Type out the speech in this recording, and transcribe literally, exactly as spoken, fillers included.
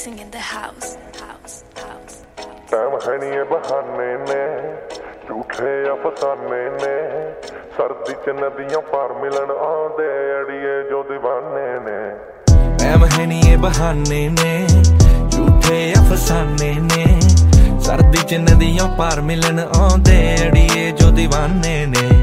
mixing in the house, house, house. Time ਹੈ ਨੀ ਇਹ ਬਹਾਨੇ ਨੇ, ਝੂਠੇ ਅਫਸਾਨੇ ਨੇ, ਸਰਦੀ ਚ ਨਦੀਆਂ ਪਾਰ ਮਿਲਣ ਆਉਂਦੇ ਅੜੀਏ ਜੋ دیਵਾਨੇ ਨੇ। ਟਾਈਮ ਹੈ ਨੀ ਇਹ ਬਹਾਨੇ ਨੇ, ਝੂਠੇ ਅਫਸਾਨੇ ਨੇ, ਸਰਦੀ ਚ ਨਦੀਆਂ ਪਾਰ ਮਿਲਣ ਆਉਂਦੇ ਅੜੀਏ ਜੋ دیਵਾਨੇ ਨੇ।